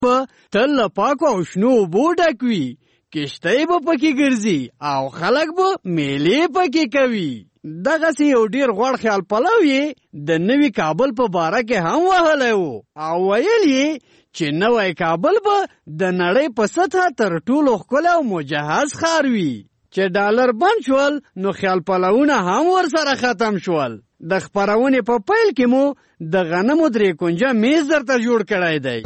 په تل له پاکو او شنو اوبو ډک وي، کشتۍ به پکې ګرځي او خلک به میلې پکې کوي. دغسې یو ډېر غوړ خیال پلو یې د نوي کابل په باره کې هم وهلی و او ویل یې چې نوی کابل به د نړۍ په سطحه تر ټولو ښکلی او مجهز ښار وي. چې ډالر بند شول نو خیال پلوونه هم ورسره ختم شول. د خپرونې په پیل کې مو د غنمو 3 کونجه میز درته جوړ کړی دی.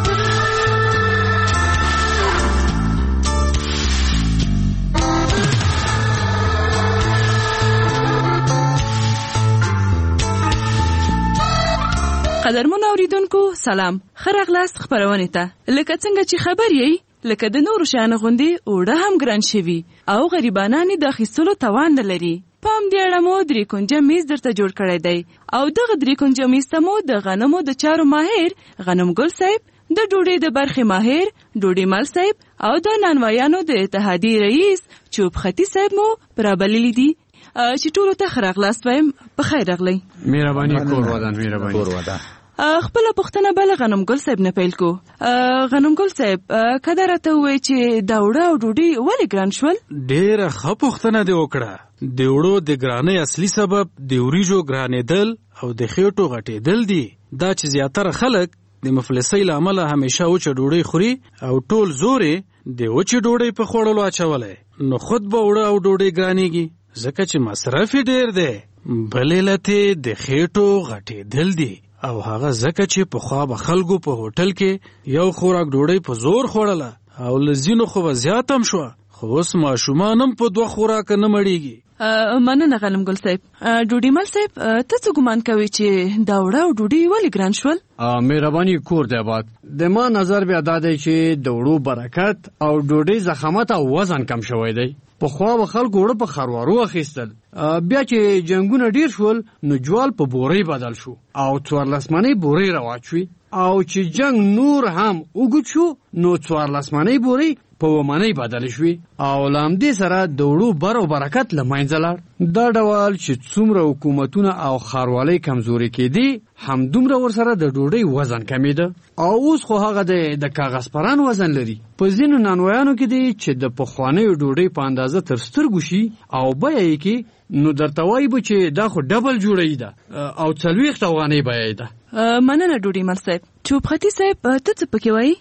قدرمن اوریدونکو سلام، ښه راغلاست خپرونې ته. لکه څنګه چې خبر یې، لکه د نورو شیانو غوندې اوړه هم ګران شوي او غریبانان یې د اخیستلو توان نه لري. په همدې اړه مو 3 کونجه میز درته جوړ کړی دی او دغه 3 کونجه میز ته مو د غنمو د چارو ماهر غنمګل صاحب، د ډوډۍ د برخې ماهر ډوډۍ مل صاحب او د نانوایانو د اتحادیې رئیس چوب خطي صاحب مو پرابللی دي چې ټولو ته ښه راغلاست وایم. په خیر راغلی. مهرباني کور ودان. مهرباني. خپله پوښتنه بله غنمګل صاحب نه پیل کو. غنمګل صاحب که دا راته ووایې چې دا اوړه او ډوډۍ ولې ګران شول؟ ډېره ښه پوښتنه دې وکړه. د اوړو د ګرانۍ اصلي سبب د وریجو ګرانېدل او د خېټو غټېدل دي. دا چې زیاتره خلک د مفلسۍ له امله همیشه وچه ډوډۍ خوري او ټول زور یې د وچې ډوډۍ په خوړلو اچولی، نو خود به اوړه او ډوډۍ ګرانېږي ځکه چې مصرف یې ډېر دی. بل علت یې د خېټو غټېدل دي او هغه ځکه چې پخوا به خلکو په هوټل کې یو خوراک ډوډۍ په زور خوړله او له ځینو خو به زیات هم شوه، خو اوس ماشومان هم په 2 خوراکه نه مړېږي. مننه غنمګل صاحب. ډوډۍ مل صاحب ته څه ګمان کوي چې دا اوړه او ډوډۍ ولې ګران شول؟ مهرباني کور دی آباد. د ما نظر بیا دا دی چې د اوړو برکت او ډوډۍ ضخامت او وزن کم شوی دی. پخوا به خلکو اوړه په خروارو اخیستل، بیا چې جنګونه ډیر شول نو جوال په بورۍ بدل شو او 14 منۍ بورۍ رواج شوې، او چې جنگ نور هم اوږد شو نو 14 منۍ بورۍ په 1 منۍ بدل شوې او له همدې سره د اوړو بر او برکت له منځه لاړ. دا ډول چې څومره حکومتونه او ښاروالۍ کمزوري کېدې، همدومره ورسره د ډوډۍ وزن کمیده او اوس خو هغه د کاغذ پران وزن لري. په ځینو نانوایانو کې دی چې د پخوانیو ډوډۍ په اندازه تر سترګو شي او بیه یې کې نو درته وایي به چې دا خو ډبل جوړی ده او 40 افغانۍ بیه یې ده. مننه ډوډۍ مل صاحب. چوب خطي صاحب ته څه پکې وایي؟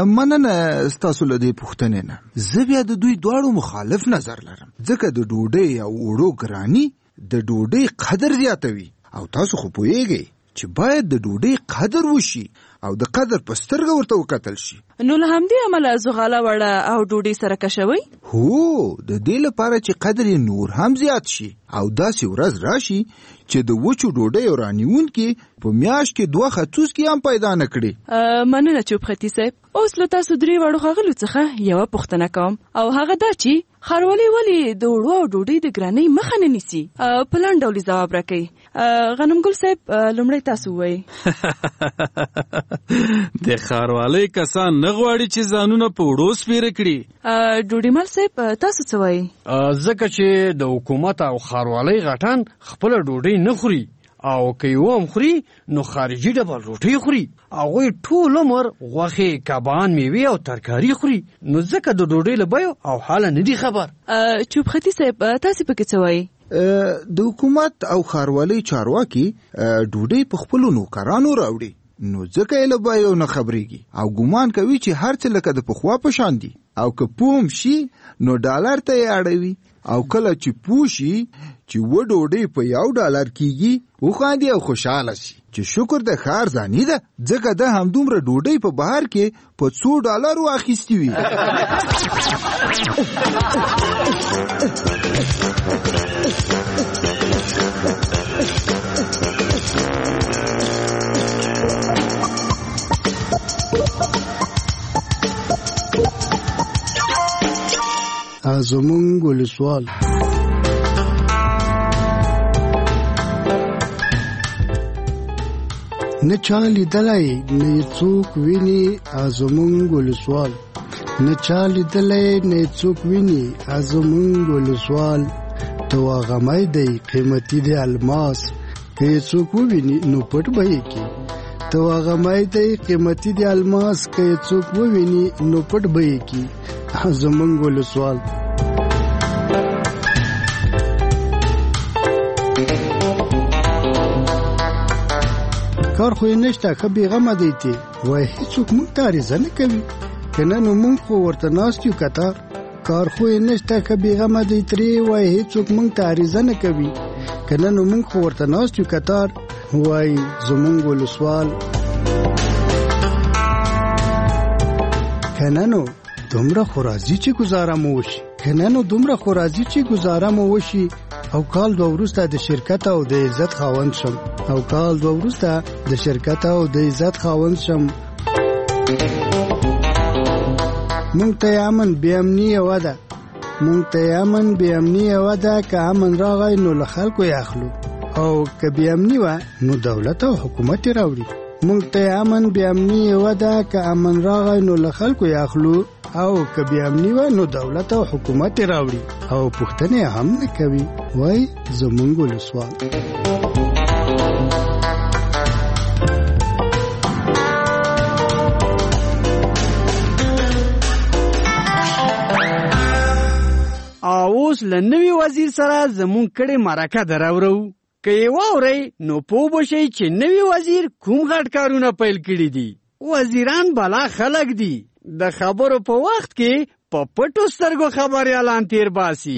مننه ستاسو له دې پوښتنې نه. زه بیا د دوی دواړو مخالف نظر لرم ځکه د ډوډۍ او اوړو ګراني د ډوډۍ قدر زیاتوي او تاسو خو پوهیږئ چې باید د ډوډۍ قدر وشي او د قدر په سترګه ورته وکتل شي. نو له همدې امله زغاله وړه او ډوډۍ سره کشوي؟ هو، د دې لپاره چې قدر یې نور هم زیات شي او داسې ورځ راشي چې د وچو ډوډۍ رانیونکي په میاشت کې 2 خطوسکي هم پیدا نه کړي. مننه چوب خطي صاحب. اوس له تاسو 3 وړو ښاغلو څخه یوه پوښتنه کوم او هغه دا چې ښاروالۍ ولې د اوړو او ډوډۍ د ګرانۍ مخه نه نیسي؟ په لنډ ډول ځواب راکوئ. غنمګل صاحب لومړی تاسو ووایئ. د ښاروالۍ کسان نه غواړي چې ځانونه په اوړو سپېره کړي. ډوډۍ مل صاحب تاسو څه وایئ؟ ځکه چې د حکومت او ښاروالۍ غټان خپله ډوډۍ نه خوري او که یو هم خوري نو خارجي ډبل روټۍ خوري. هغوی ټول عمر غوښې، کبان، میوې او ترکاري خوري، نو ځکه د ډوډۍ له بیو او حاله نه دي خبر. چوب خطي صاحب تاسو پکې څه وایئ؟ د حکومت او ښاروالۍ چارواکي ډوډۍ په خپلو نوکرانو راوړي، نو ځکه یې له بیو نه خبرېږي او ګمان کوي چې هر څه لکه د پخوا په شان دي او که پوه هم شي نو ډالر ته یې اړوي او کله چې پوه شي چې ډوډۍ په $1 کېږي وخاندي او خوشحاله شي چې شکر د ښار ځاني ده ځکه ده همدومره ډوډۍ په بهر کې په $100 واخیستې وي. زمونږ ولسوال نه چا لیدلی نه څوک ویني زمونږ ولسوال نه چا لیدلی نه څوک ویني زمونږ ولسوال ته واغمی دی قیمتي دی الماس که یې څوک وویني نو پټ به یې کړي ته هغه مای دی قیمتي دی الماس که څوک وویني نو پټ به یې کي زمونږ ولسوال. کار خو یې نشته ښه بېغمه دی تی وایي هېڅوک موږ ته عریضه نه کوي که نه نو موږ خو ورته ناست یو کتار. کار خو یې نشته ښه بېغمه دی ترې وایي هېڅوک موږ ته عریضه نه کوي که نه نو موږ خو ورته ناست یو کتار وایي زمونږ ولسوال. که نه نو دومره خو راځي چې ګزاره مو وشي او کال دوه وروسته د شرکت او د عزت خاوند شم مونږ ته امن بې امني یوه ده که امن راغی نو له خلکو یې اخلو او که بې امني وه نو دولت او حکومت یې راوړي. مونږ ته امن بې امني یوه ده که امن راغی نو له خلکو یې اخلو او که بې امني وه نو دولت او حکومت یې راوړي او پوښتنې هم نه کوي وای زمونږ ولسوال. اوس له نوي وزیر سره زمونږ کړي مرکه دراورو که یې واورئ نو پوه به شئ چې نوي وزیر کوم غټ کارونه پیل کړي دي. وزیران بلا خلک دي د خبرو په وخت کې په پټو سترګو خبریالان تیر باسي.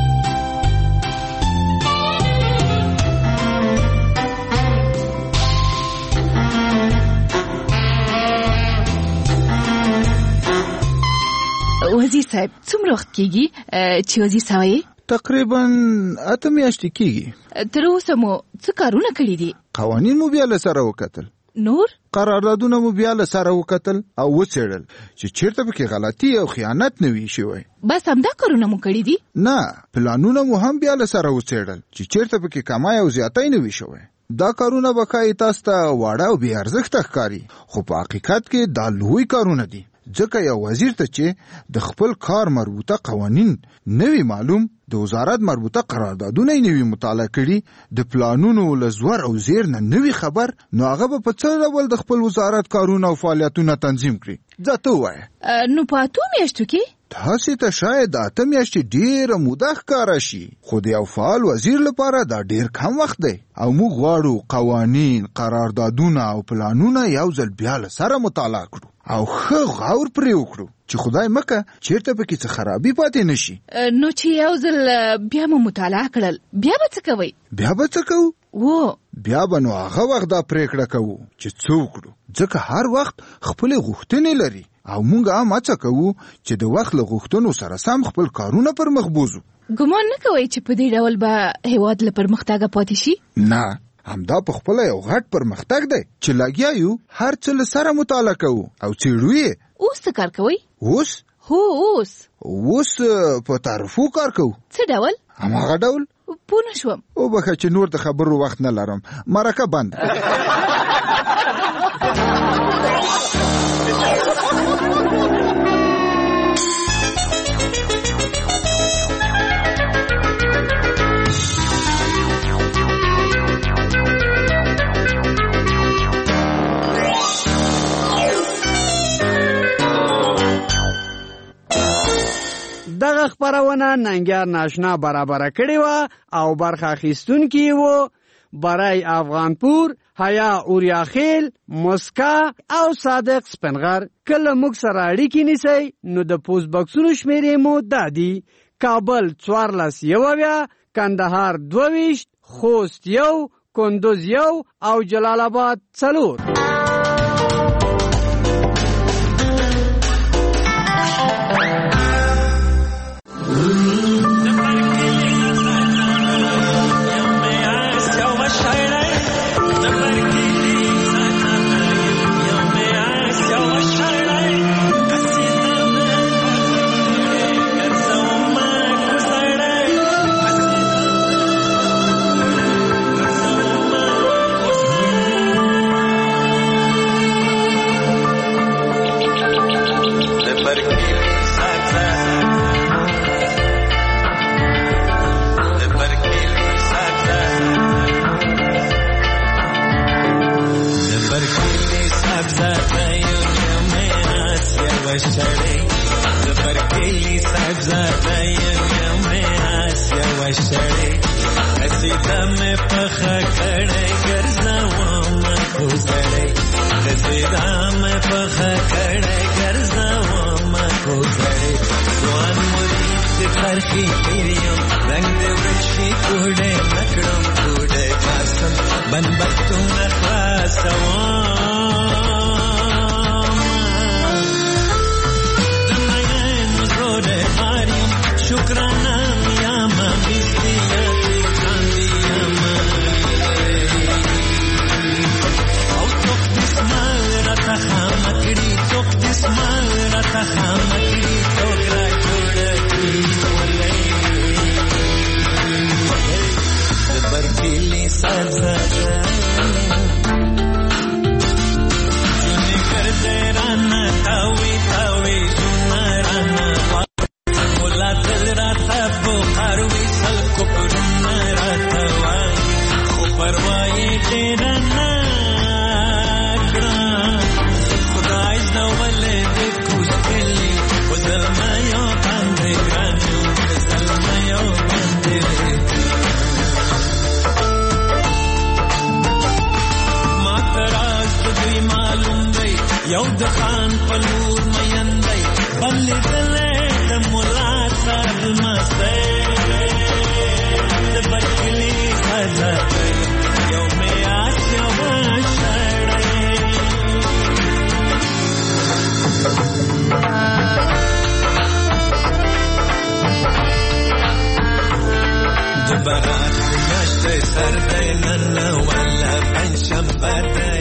وزیر صاحب څومره وخت کېږي چې وزیر سوی؟ تقریبا 8 میاشتې کېږي. تر اوسه مو څه کارونه کړي دي؟ قوانین مو بیا له سره وکتل، نور قراردادونه مو بیا له سره وکتل او وڅېړل چې چیرته پکې غلطي او خیانت نه وي شوی. بس همدا کارونه مو کړي دي؟ نه، پلانونه مو هم بیا له سره وڅېړل چې چیرته پکې کمای او زیاتی نه وي شوی. دا کارونه به ښایي تاسو ته واړه او بې ارزښته ښکاري خو په حقیقت کې دا لوی کارونه دي ځکه یو وزیر ته چې د خپل کار مربوطه قوانین نوی معلوم، د وزارت مربوطه قراردادونه یې نوی مطالعه کړي، د پلانونو له زور او زیر نه نوی خبر، نو هغه به په څه ډول د خپل وزارت کارونه او فعالیتونه تنظیم کړي؟ ځه ته ووایه. نو په 8 میاشتو کې تاسې ته شاید 8 میاشتې ډېره موده ښکاره شي خو د یو فعال وزیر لپاره دا ډېر کم وخت دی او موږ غواړو قوانین، قراردادونه او پلانونه یو ځل بیا له سره مطالعه کړو او ښه غور پرې وکړو چې خدای مکه چیرته پکې څه خرابي پاتې نشي. نو چې یو ځل بیا مو مطالعه کړل بیا به څه کوئ؟ بیا به څه کوو؟ بیا به نو هغه وخت دا پریکړه کوو چې څه وکړو ځکه هر وخت خپلې غوښتنې لري او موږ هم هڅه کوو چې د وخت له غوښتنو سره سم خپل کارونه پر مخ بوځو. ګمان نه کوئ چې په دې ډول به هېواد له پرمختګه پاتې شي؟ نه، همدا په خپله یو غټ پرمختګ دی چې لګیا یو هر څه له سره مطالعه کوو او څېړو یې. اوس څه کار کوئ؟ اوس په تعرفو کار کوو. څه ډول؟ هماغه ډول. پوه نه شوم. وبخښه چې نور د خبرو وخت نه لرم، مرکه بند. دغه خبرونه ننګیار ناشنا برابره کړې وه او برخه اخیستونکي وو برای افغانپور، حیا اوریاخیل، مسکا او صادق سپنغر. کله موږ سره اړیکې نیسئ نو د پوسټ بکسونو شمیرې مو دا دي: کابل 14 کندهار 22 خوست 1 کندوز 1 او جلال آباد 4. وشړې زبر کلی صاحب زاده یم آسیا وشړې قصیده مې پخه کړې ګرځوم کوزړې قصیده مې پخه کړې ګرځوم کوزړې ځوان مرید فرخي پیریم رنگ دې ورشي کوډې نکړم کوډې باسم بنبستونه خلاصوم شکرانه یاما بیستیاتی کاندی یاما او توک دسمال را تخامکری توک دسمال را تخامکری توک را جوڑتی ولی زبر کلی سازادا جونی کرده رانا تاوی تاوی جونارانا بخاروی سل کپرون راتوائی خو پروائی تیرا ناکران خدای زولی دی کشکلی و ظلمیو بانده گرانیو ظلمیو بانده ما تراز دوی معلوم دی یو دخان پلور مین دی بلی دلی دمولا صاحب مستی دبکلی سزاتی یو می آسیا وشړی دبرات نشته سر دی نن ولا پنشنبه